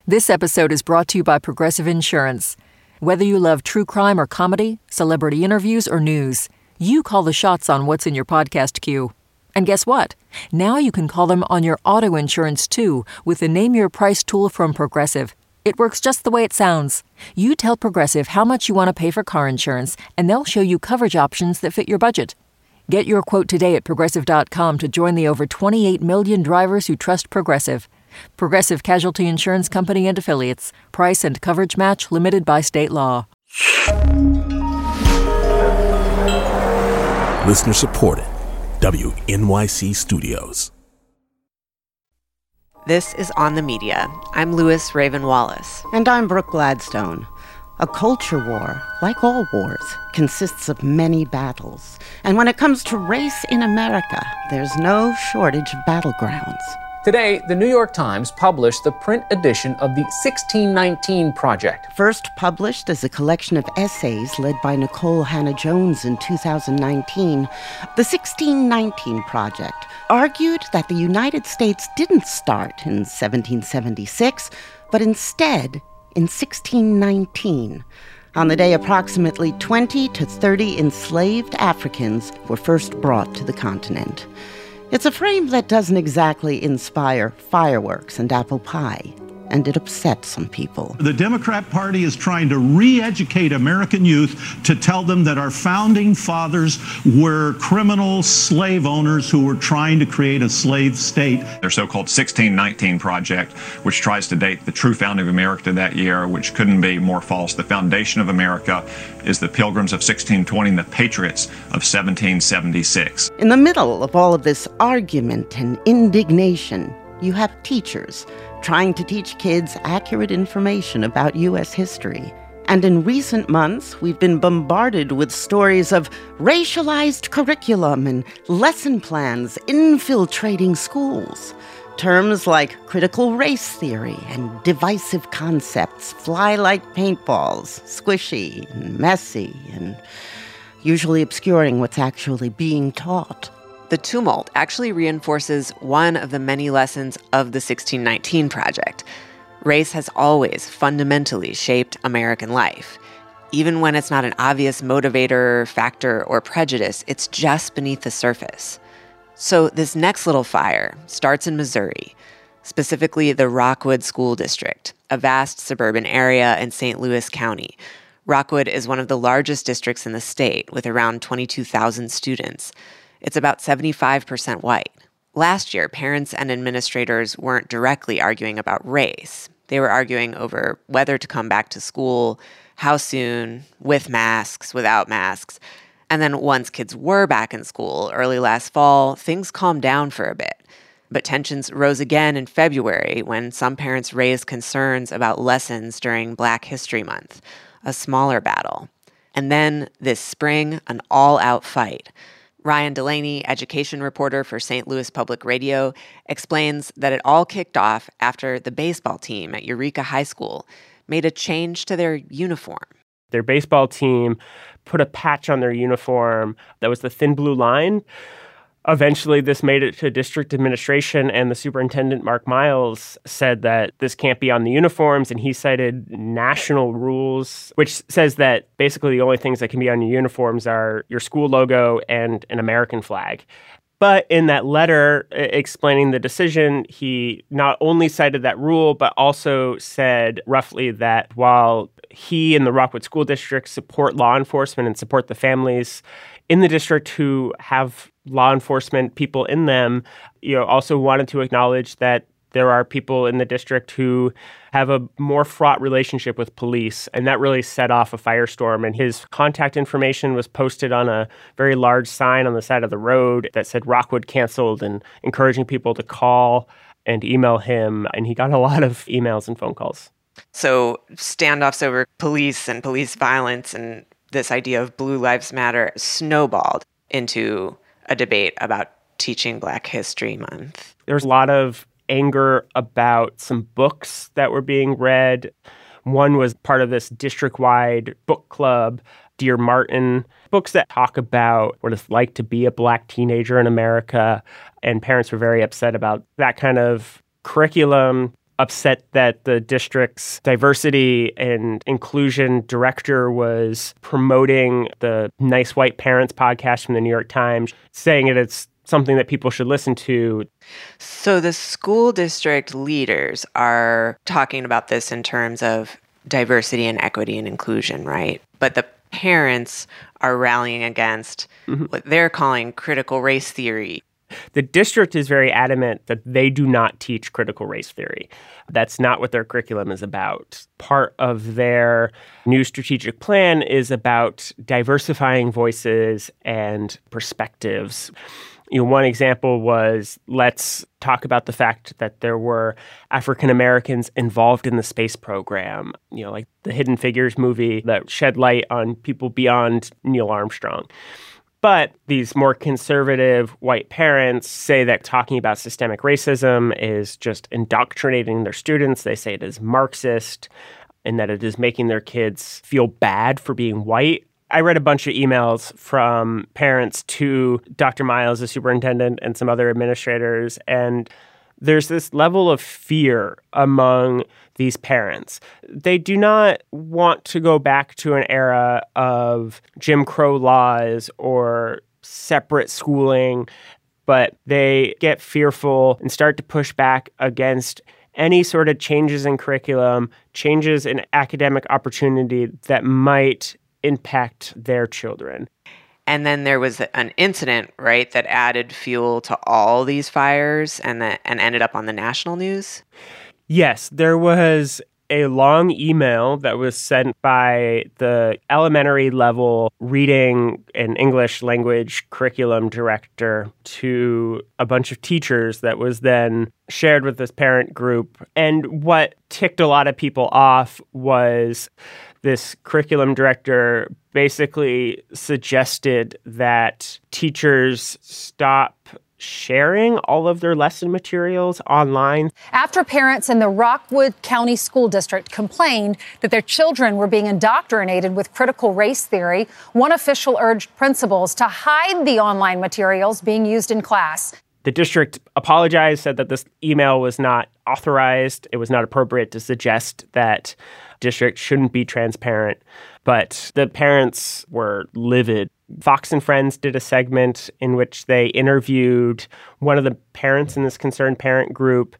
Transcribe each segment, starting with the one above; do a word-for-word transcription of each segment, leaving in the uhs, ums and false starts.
This episode is brought to you by Progressive Insurance. Whether you love true crime or comedy, celebrity interviews or news, you call the shots on what's in your podcast queue. And guess what? Now you can call them on your auto insurance too with the Name Your Price tool from Progressive. It works just the way it sounds. You tell Progressive how much you want to pay for car insurance, and they'll show you coverage options that fit your budget. Get your quote today at Progressive dot com to join the over twenty-eight million drivers who trust Progressive. Progressive Casualty Insurance Company and Affiliates. Price and coverage match limited by state law. Listener supported. W N Y C Studios. This is On the Media. I'm Louis Raven Wallace. And I'm Brooke Gladstone. A culture war, like all wars, consists of many battles. And when it comes to race in America, there's no shortage of battlegrounds. Today, the New York Times published the print edition of the sixteen nineteen Project. First published as a collection of essays led by Nicole Hannah-Jones in two thousand nineteen, the sixteen nineteen Project argued that the United States didn't start in seventeen seventy-six, but instead in sixteen nineteen, on the day approximately twenty to thirty enslaved Africans were first brought to the continent. It's a frame that doesn't exactly inspire fireworks and apple pie, and it upsets some people. The Democrat Party is trying to re-educate American youth to tell them that our founding fathers were criminal slave owners who were trying to create a slave state. Their so-called sixteen nineteen Project, which tries to date the true founding of America to that year, which couldn't be more false. The foundation of America is the Pilgrims of sixteen twenty and the Patriots of seventeen seventy-six. In the middle of all of this argument and indignation, you have teachers trying to teach kids accurate information about U S history. And in recent months, we've been bombarded with stories of racialized curriculum and lesson plans infiltrating schools. Terms like critical race theory and divisive concepts fly like paintballs, squishy and messy, and usually obscuring what's actually being taught. The tumult actually reinforces one of the many lessons of the sixteen nineteen Project. Race has always fundamentally shaped American life. Even when it's not an obvious motivator, factor, or prejudice, it's just beneath the surface. So this next little fire starts in Missouri, specifically the Rockwood School District, a vast suburban area in Saint Louis County. Rockwood is one of the largest districts in the state, with around twenty-two thousand students. It's about seventy-five percent white. Last year, parents and administrators weren't directly arguing about race. They were arguing over whether to come back to school, how soon, with masks, without masks. And then once kids were back in school early last fall, things calmed down for a bit. But tensions rose again in February when some parents raised concerns about lessons during Black History Month, a smaller battle. And then this spring, an all-out fight. Ryan Delaney, education reporter for Saint Louis Public Radio, explains that it all kicked off after the baseball team at Eureka High School made a change to their uniform. Their baseball team put a patch on their uniform that was the thin blue line. Eventually, this made it to district administration, and the superintendent, Mark Miles, said that this can't be on the uniforms, and he cited national rules, which says that basically the only things that can be on your uniforms are your school logo and an American flag. But in that letter explaining the decision, he not only cited that rule, but also said roughly that while he and the Rockwood School District support law enforcement and support the families in the district who have law enforcement people in them, you know, also wanted to acknowledge that there are people in the district who have a more fraught relationship with police, and that really set off a firestorm. And his contact information was posted on a very large sign on the side of the road that said Rockwood canceled, and encouraging people to call and email him. And he got a lot of emails and phone calls. So standoffs over police and police violence and this idea of Blue Lives Matter snowballed into a debate about teaching Black History Month. There's a lot of anger about some books that were being read. One was part of this district-wide book club, Dear Martin, books that talk about what it's like to be a Black teenager in America. And parents were very upset about that kind of curriculum. upset that the district's diversity and inclusion director was promoting the Nice White Parents podcast from the New York Times, saying that it's something that people should listen to. So the school district leaders are talking about this in terms of diversity and equity and inclusion, right? But the parents are rallying against mm-hmm. what they're calling critical race theory. The district is very adamant that they do not teach critical race theory. That's not what their curriculum is about. Part of their new strategic plan is about diversifying voices and perspectives. You know, one example was, let's talk about the fact that there were African Americans involved in the space program, you know, like the Hidden Figures movie that shed light on people beyond Neil Armstrong. But these more conservative white parents say that talking about systemic racism is just indoctrinating their students. They say it is Marxist and that it is making their kids feel bad for being white. I read a bunch of emails from parents to Doctor Miles, the superintendent, and some other administrators, and there's this level of fear among these parents. They do not want to go back to an era of Jim Crow laws or separate schooling, but they get fearful and start to push back against any sort of changes in curriculum, changes in academic opportunity that might impact their children. And then there was an incident, right, that added fuel to all these fires and that and ended up on the national news? Yes, there was a long email that was sent by the elementary level reading and English language curriculum director to a bunch of teachers that was then shared with this parent group. And what ticked a lot of people off was this curriculum director basically suggested that teachers stop sharing all of their lesson materials online. After parents in the Rockwood County School District complained that their children were being indoctrinated with critical race theory, one official urged principals to hide the online materials being used in class. The district apologized, said that this email was not authorized. It was not appropriate to suggest that district shouldn't be transparent. But the parents were livid. Fox and Friends did a segment in which they interviewed one of the parents in this concerned parent group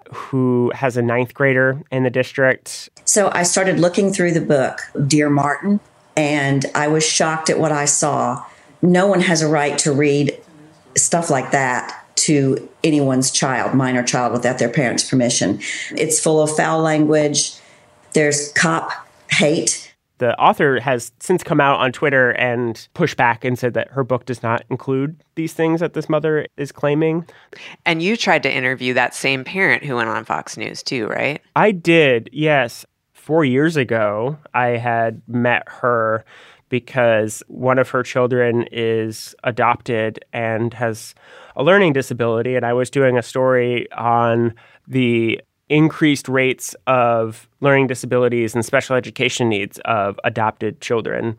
who has a ninth grader in the district. So I started looking through the book, Dear Martin, and I was shocked at what I saw. No one has a right to read stuff like that to anyone's child, minor child, without their parents' permission. It's full of foul language. There's cop hate. The author has since come out on Twitter and pushed back and said that her book does not include these things that this mother is claiming. And you tried to interview that same parent who went on Fox News too, right? I did, yes. Four years ago, I had met her because one of her children is adopted and has a learning disability. And I was doing a story on the increased rates of learning disabilities and special education needs of adopted children.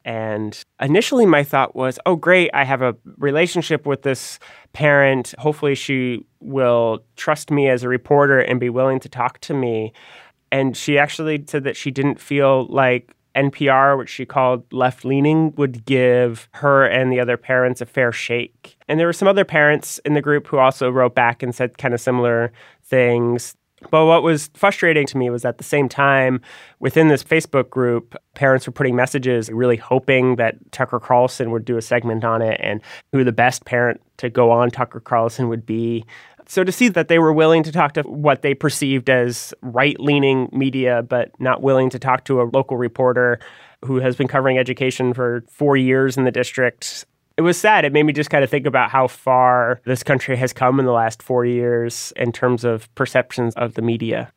And initially my thought was, oh, great, I have a relationship with this parent. Hopefully she will trust me as a reporter and be willing to talk to me. And she actually said that she didn't feel like N P R, which she called left-leaning, would give her and the other parents a fair shake. And there were some other parents in the group who also wrote back and said kind of similar things. But what was frustrating to me was at the same time, within this Facebook group, parents were putting messages really hoping that Tucker Carlson would do a segment on it and who the best parent to go on Tucker Carlson would be. So to see that they were willing to talk to what they perceived as right-leaning media, but not willing to talk to a local reporter who has been covering education for four years in the district, it was sad. It made me just kind of think about how far this country has come in the last four years in terms of perceptions of the media.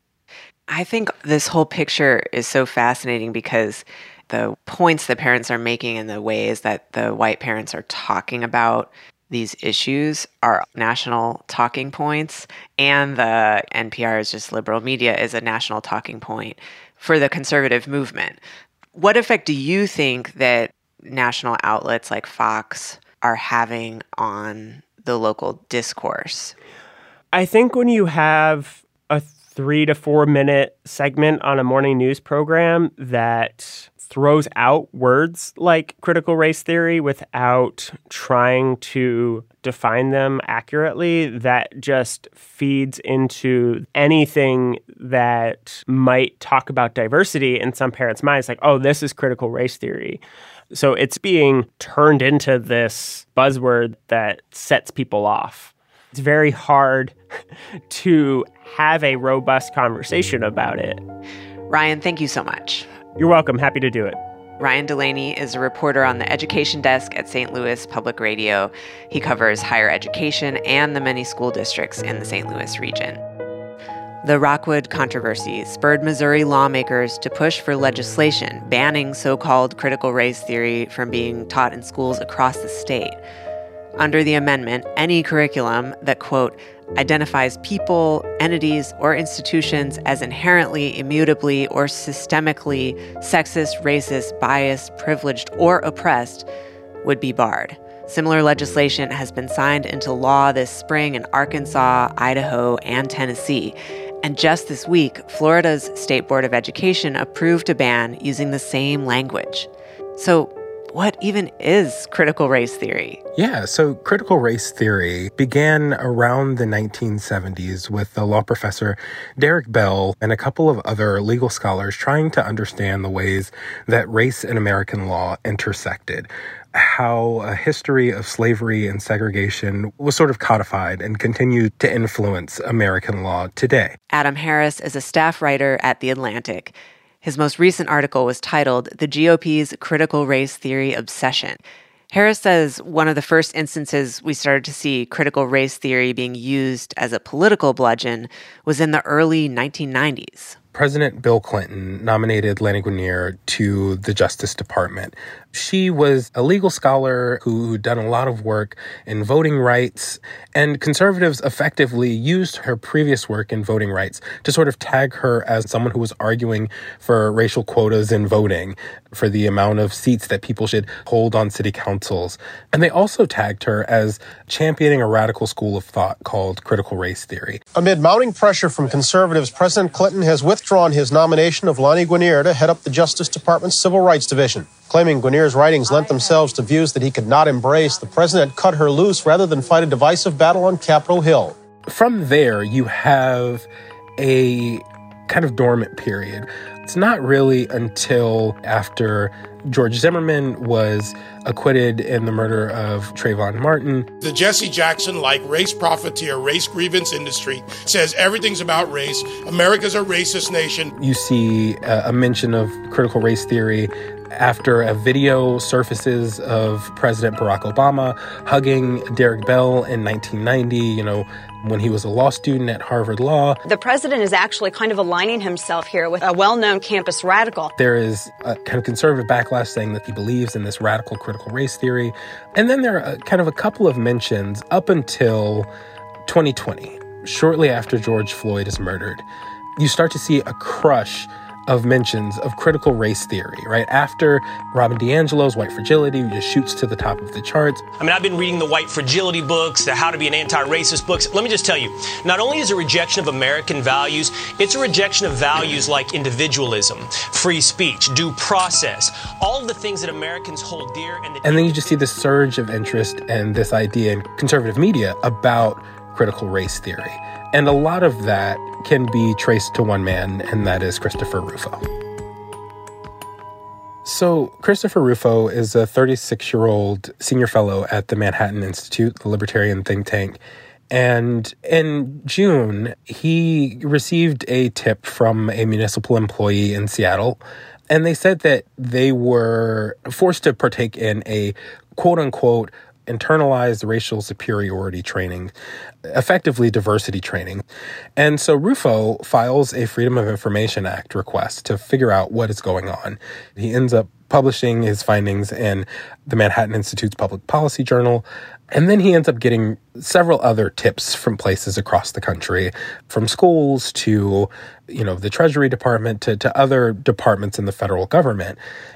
I think this whole picture is so fascinating because the points that parents are making and the ways that the white parents are talking about these issues are national talking points, and the N P R is just liberal media is a national talking point for the conservative movement. What effect do you think that national outlets like Fox are having on the local discourse? I think when you have a three to four minute segment on a morning news program that throws out words like critical race theory without trying to define them accurately, that just feeds into anything that might talk about diversity in some parents' minds, like, oh, this is critical race theory. So it's being turned into this buzzword that sets people off. It's very hard to have a robust conversation about it. Ryan, thank you so much. You're welcome. Happy to do it. Ryan Delaney is a reporter on the education desk at Saint Louis Public Radio. He covers higher education and the many school districts in the Saint Louis region. The Rockwood controversy spurred Missouri lawmakers to push for legislation banning so-called critical race theory from being taught in schools across the state. Under the amendment, any curriculum that, quote, identifies people, entities, or institutions as inherently, immutably, or systemically sexist, racist, biased, privileged, or oppressed would be barred. Similar legislation has been signed into law this spring in Arkansas, Idaho, and Tennessee. And just this week, Florida's State Board of Education approved a ban using the same language. So what even is critical race theory? Yeah, so critical race theory began around the nineteen seventies with the law professor Derek Bell and a couple of other legal scholars trying to understand the ways that race and American law intersected, how a history of slavery and segregation was sort of codified and continued to influence American law today. Adam Harris is a staff writer at The Atlantic. His most recent article was titled The G O P's Critical Race Theory Obsession. Harris says one of the first instances we started to see critical race theory being used as a political bludgeon was in the early nineteen nineties. President Bill Clinton nominated Lani Guinier to the Justice Department. She was a legal scholar who had done a lot of work in voting rights, and conservatives effectively used her previous work in voting rights to sort of tag her as someone who was arguing for racial quotas in voting, for the amount of seats that people should hold on city councils. And they also tagged her as championing a radical school of thought called critical race theory. Amid mounting pressure from conservatives, President Clinton has withdrawn his nomination of Lani Guinier to head up the Justice Department's Civil Rights Division. Claiming Guinier's writings lent themselves to views that he could not embrace, the president cut her loose rather than fight a divisive battle on Capitol Hill. From there, you have a kind of dormant period. It's not really until after George Zimmerman was acquitted in the murder of Trayvon Martin. The Jesse Jackson-like race profiteer, race grievance industry says everything's about race. America's a racist nation. You see a, a mention of critical race theory after a video surfaces of President Barack Obama hugging Derek Bell in nineteen ninety, you know, when he was a law student at Harvard Law. The president is actually kind of aligning himself here with a well-known campus radical. There is a kind of conservative backlash saying that he believes in this radical critical race theory. And then there are a, kind of a couple of mentions up until twenty twenty, shortly after George Floyd is murdered. You start to see a crush of mentions of critical race theory, right? After Robin DiAngelo's White Fragility just shoots to the top of the charts. I mean, I've been reading the White Fragility books, the How to Be an Anti-Racist books. Let me just tell you, not only is it a rejection of American values, it's a rejection of values like individualism, free speech, due process, all of the things that Americans hold dear. And, the- and then you just see this surge of interest and this idea in conservative media about critical race theory. And a lot of that can be traced to one man, and that is Christopher Rufo. So Christopher Rufo is a thirty-six-year-old senior fellow at the Manhattan Institute, the libertarian think tank. And in June, he received a tip from a municipal employee in Seattle, and they said that they were forced to partake in a quote-unquote internalized racial superiority training, effectively diversity training. And so Rufo files a Freedom of Information Act request to figure out what is going on. He ends up publishing his findings in the Manhattan Institute's Public Policy Journal, and then he ends up getting several other tips from places across the country, from schools to, you know, the Treasury Department to, to other departments in the federal government.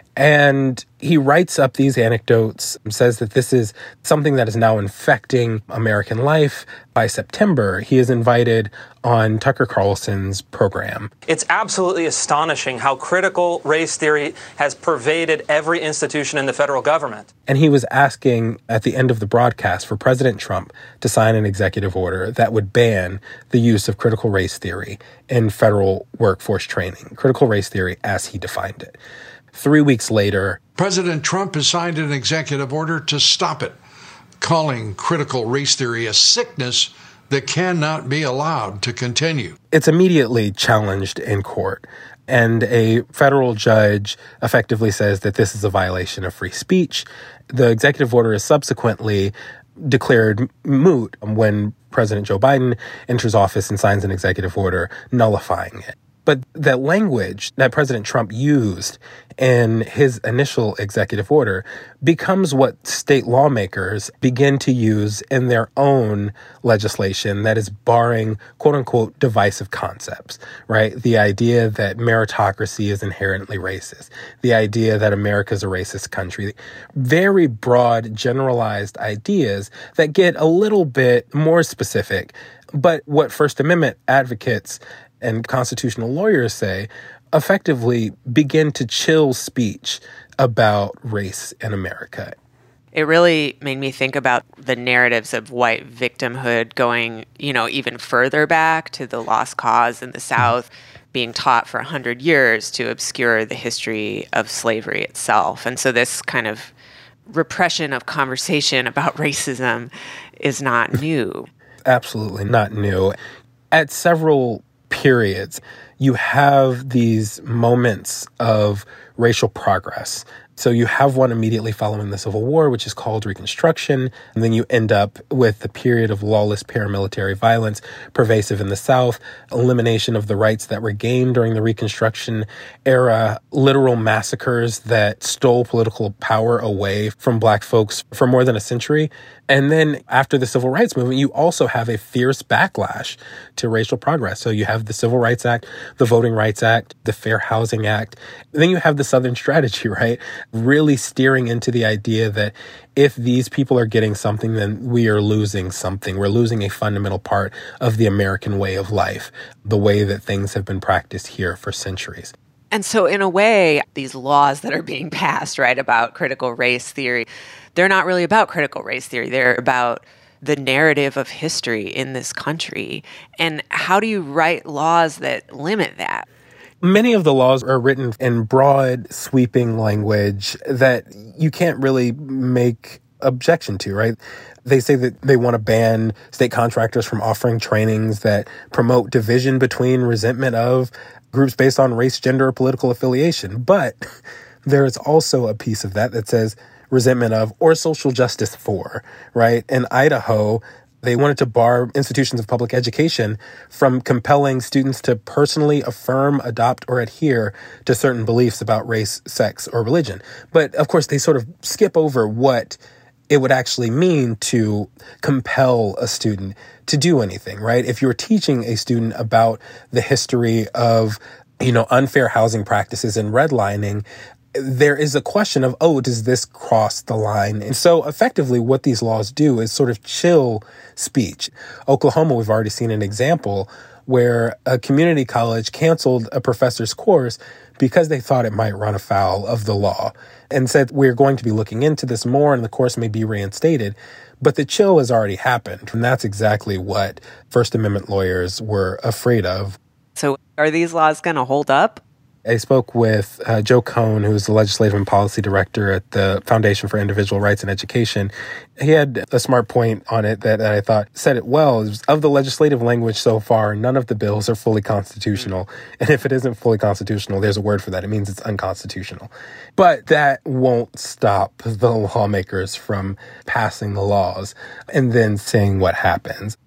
And he writes up these anecdotes, says that this is something that is now infecting American life. By September, he is invited on Tucker Carlson's program. It's absolutely astonishing how critical race theory has pervaded every institution in the federal government. And he was asking at the end of the broadcast for President Trump to sign an executive order that would ban the use of critical race theory in federal workforce training, critical race theory as he defined it. Three weeks later, President Trump has signed an executive order to stop it, calling critical race theory a sickness that cannot be allowed to continue. It's immediately challenged in court, and a federal judge effectively says that this is a violation of free speech. The executive order is subsequently declared moot when President Joe Biden enters office and signs an executive order nullifying it. But that language that President Trump used in his initial executive order becomes what state lawmakers begin to use in their own legislation that is barring, quote unquote, divisive concepts, right? The idea that meritocracy is inherently racist, the idea that America is a racist country, very broad, generalized ideas that get a little bit more specific. But what First Amendment advocates and constitutional lawyers say effectively begin to chill speech about race in America. It really made me think about the narratives of white victimhood going, you know, even further back to the Lost Cause in the South, being taught for one hundred years to obscure the history of slavery itself. And so this kind of repression of conversation about racism is not new. Absolutely not new. At several periods, you have these moments of racial progress. So you have one immediately following the Civil War, which is called Reconstruction. And then you end up with the period of lawless paramilitary violence pervasive in the South, elimination of the rights that were gained during the Reconstruction era, literal massacres that stole political power away from Black folks for more than a century. And then after the Civil Rights Movement, you also have a fierce backlash to racial progress. So you have the Civil Rights Act, the Voting Rights Act, the Fair Housing Act. Then you have the Southern Strategy, right? Really steering into the idea that if these people are getting something, then we are losing something. We're losing a fundamental part of the American way of life, the way that things have been practiced here for centuries. And so in a way, these laws that are being passed, right, about critical race theory, they're not really about critical race theory. They're about the narrative of history in this country. And how do you write laws that limit that? Many of the laws are written in broad, sweeping language that you can't really make objection to, right? They say that they want to ban state contractors from offering trainings that promote division between, resentment of groups based on race, gender, or political affiliation. But there is also a piece of that that says resentment of or social justice for, right? In Idaho, they wanted to bar institutions of public education from compelling students to personally affirm, adopt, or adhere to certain beliefs about race, sex, or religion. But of course, they sort of skip over what it would actually mean to compel a student to do anything, right? If you're teaching a student about the history of, you know, unfair housing practices and redlining, there is a question of, oh, does this cross the line? And so effectively what these laws do is sort of chill speech. Oklahoma, we've already seen an example where a community college canceled a professor's course because they thought it might run afoul of the law and said, we're going to be looking into this more and the course may be reinstated. But the chill has already happened. And that's exactly what First Amendment lawyers were afraid of. So are these laws going to hold up? I spoke with uh, Joe Cohn, who's the legislative and policy director at the Foundation for Individual Rights and Education. He had a smart point on it that, that I thought said it well. It was, of the legislative language so far, none of the bills are fully constitutional. And if it isn't fully constitutional, there's a word for that. It means it's unconstitutional. But that won't stop the lawmakers from passing the laws and then seeing what happens.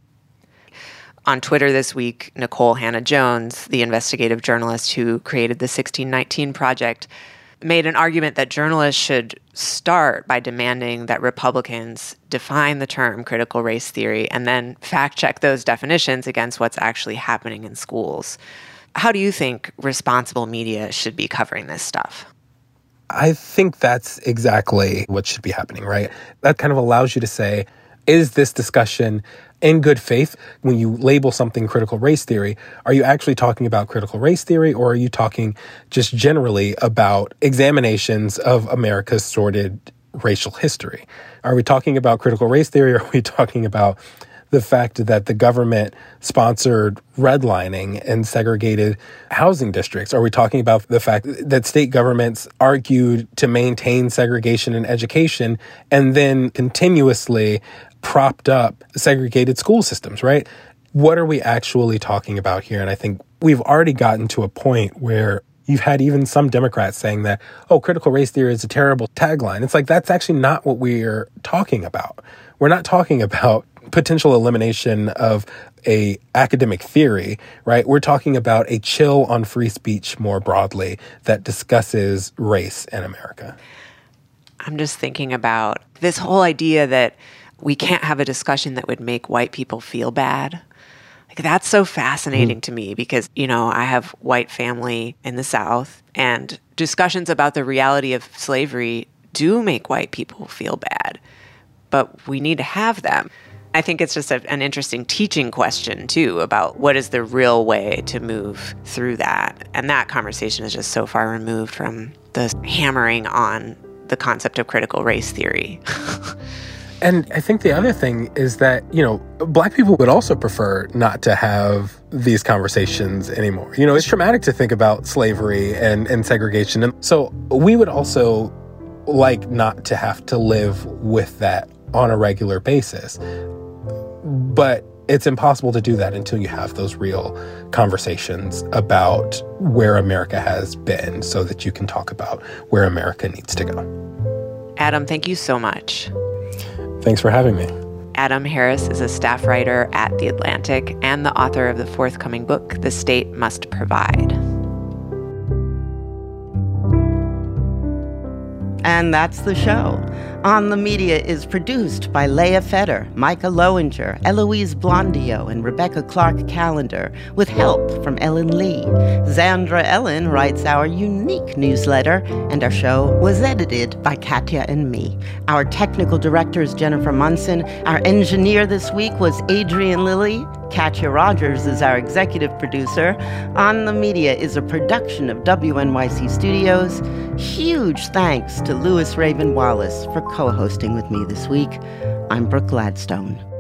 On Twitter this week, Nicole Hannah-Jones, the investigative journalist who created the sixteen nineteen Project, made an argument that journalists should start by demanding that Republicans define the term critical race theory and then fact-check those definitions against what's actually happening in schools. How do you think responsible media should be covering this stuff? I think that's exactly what should be happening, right? That kind of allows you to say, is this discussion in good faith? When you label something critical race theory, are you actually talking about critical race theory, or are you talking just generally about examinations of America's sordid racial history? Are we talking about critical race theory, or are we talking about the fact that the government sponsored redlining and segregated housing districts? Are we talking about the fact that state governments argued to maintain segregation in education and then continuously propped up segregated school systems, right? What are we actually talking about here? And I think we've already gotten to a point where you've had even some Democrats saying that, oh, critical race theory is a terrible tagline. It's like, that's actually not what we're talking about. We're not talking about potential elimination of a academic theory, right? We're talking about a chill on free speech more broadly that discusses race in America. I'm just thinking about this whole idea that we can't have a discussion that would make white people feel bad. Like, that's so fascinating mm. to me because, you know, I have white family in the South, and discussions about the reality of slavery do make white people feel bad, but we need to have them. I think it's just a, an interesting teaching question, too, about what is the real way to move through that. And that conversation is just so far removed from the hammering on the concept of critical race theory. And I think the other thing is that, you know, Black people would also prefer not to have these conversations anymore. You know, it's traumatic to think about slavery and, and segregation. And so we would also like not to have to live with that on a regular basis. But it's impossible to do that until you have those real conversations about where America has been so that you can talk about where America needs to go. Adam, thank you so much. Thanks for having me. Adam Harris is a staff writer at The Atlantic and the author of the forthcoming book, The State Must Provide. And that's the show. On the Media is produced by Leah Feder, Micah Lowinger, Eloise Blondio, and Rebecca Clark Callender, with help from Ellen Lee. Zandra Ellen writes our unique newsletter, and our show was edited by Katya and me. Our technical director is Jennifer Munson. Our engineer this week was Adrian Lilly. Katya Rogers is our executive producer. On the Media is a production of W N Y C Studios. Huge thanks to Louis Raven Wallace for co-hosting with me this week. I'm Brooke Gladstone.